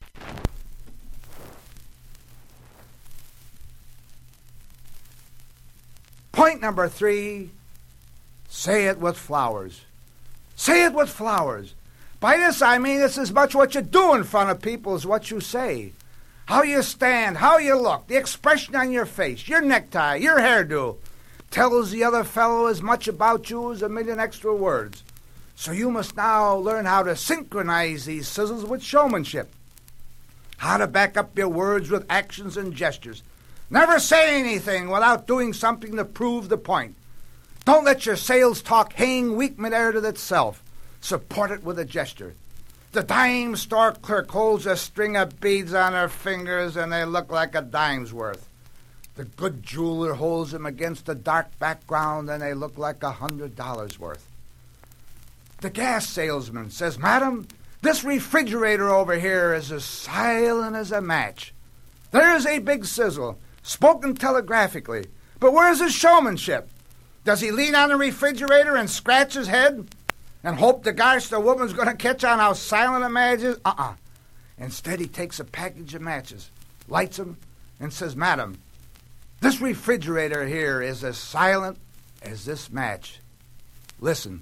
Point number 3, say it with flowers. Say it with flowers. By this I mean it's as much what you do in front of people as what you say. How you stand, how you look, the expression on your face, your necktie, your hairdo tells the other fellow as much about you as a million extra words. So you must now learn how to synchronize these sizzles with showmanship. How to back up your words with actions and gestures. Never say anything without doing something to prove the point. Don't let your sales talk hang weak midair to itself. Support it with a gesture. The dime store clerk holds a string of beads on her fingers and they look like a dime's worth. The good jeweler holds them against a dark background and they look like $100 worth. The gas salesman says, "Madam, this refrigerator over here is as silent as a match." There's a big sizzle, spoken telegraphically. But where's his showmanship? Does he lean on the refrigerator and scratch his head and hope the gosh the woman's going to catch on how silent a match is? Instead, he takes a package of matches, lights them, and says, "Madam, this refrigerator here is as silent as this match. Listen."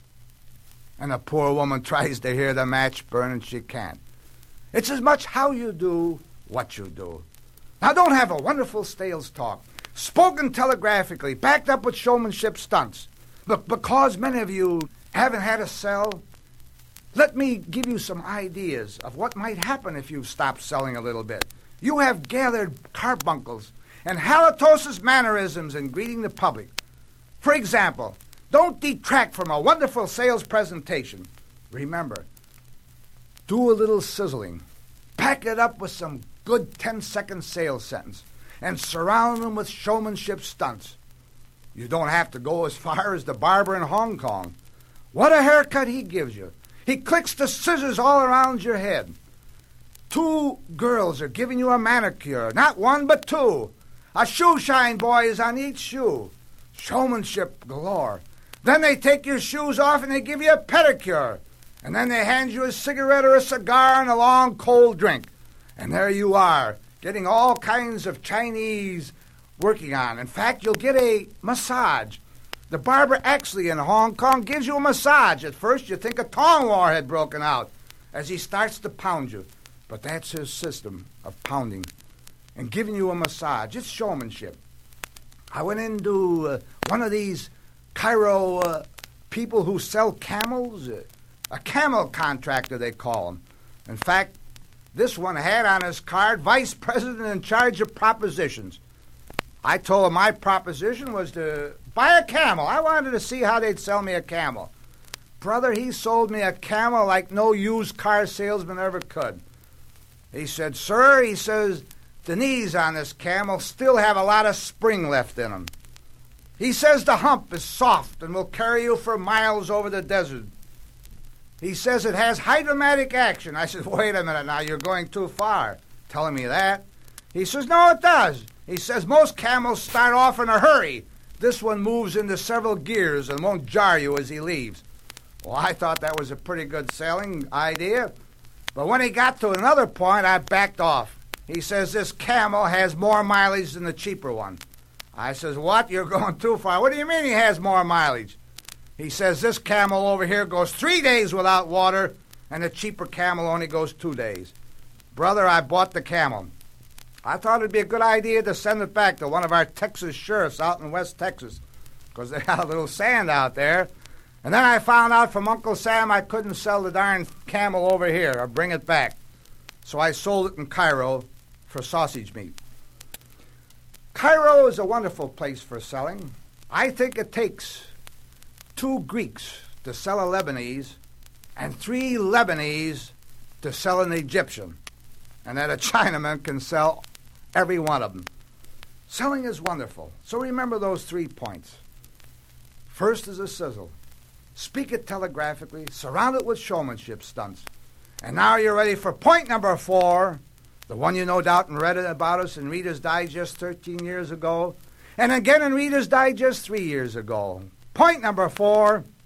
And the poor woman tries to hear the match burn and she can't. It's as much how you do what you do. Now don't have a wonderful sales talk, spoken telegraphically, backed up with showmanship stunts. But because many of you haven't had a sell, let me give you some ideas of what might happen if you stop selling a little bit. You have gathered carbuncles and halitosis mannerisms in greeting the public. For example, don't detract from a wonderful sales presentation. Remember, do a little sizzling. Pack it up with some good 10-second sales sentence and surround them with showmanship stunts. You don't have to go as far as the barber in Hong Kong. What a haircut he gives you. He clicks the scissors all around your head. 2 girls are giving you a manicure. Not 1, but 2. A shoe shine boy is on each shoe. Showmanship galore. Then they take your shoes off and they give you a pedicure. And then they hand you a cigarette or a cigar and a long cold drink. And there you are, getting all kinds of Chinese working on. In fact, you'll get a massage. The barber actually in Hong Kong gives you a massage. At first, you think a tongue war had broken out as he starts to pound you. But that's his system of pounding and giving you a massage. It's showmanship. I went into one of these Cairo people who sell camels, a camel contractor they call him. In fact, this one had on his card, Vice President in charge of propositions. I told him my proposition was to buy a camel. I wanted to see how they'd sell me a camel. Brother, he sold me a camel like no used car salesman ever could. He said, "Sir," he says, "the knees on this camel still have a lot of spring left in them." He says the hump is soft and will carry you for miles over the desert. He says it has hydromatic action. I said, "Wait a minute now, you're going too far telling me that." He says, "No, it does." He says, "Most camels start off in a hurry. This one moves into several gears and won't jar you as he leaves." Well, I thought that was a pretty good selling idea. But when he got to another point, I backed off. He says, "This camel has more mileage than the cheaper one." I says, "What? You're going too far." "What do you mean he has more mileage?" He says, "This camel over here goes 3 days without water, and the cheaper camel only goes 2 days." Brother, I bought the camel. I thought it'd be a good idea to send it back to one of our Texas sheriffs out in West Texas, because they got a little sand out there. And then I found out from Uncle Sam I couldn't sell the darn camel over here or bring it back. So I sold it in Cairo for sausage meat. Cairo is a wonderful place for selling. I think it takes 2 Greeks to sell a Lebanese and 3 Lebanese to sell an Egyptian, and that a Chinaman can sell every one of them. Selling is wonderful, so remember those 3 points. First is a sizzle. Speak it telegraphically, surround it with showmanship stunts. And now you're ready for point number 4, the one you no doubt and read about us in Reader's Digest 13 years ago, and again in Reader's Digest 3 years ago. Point number 4,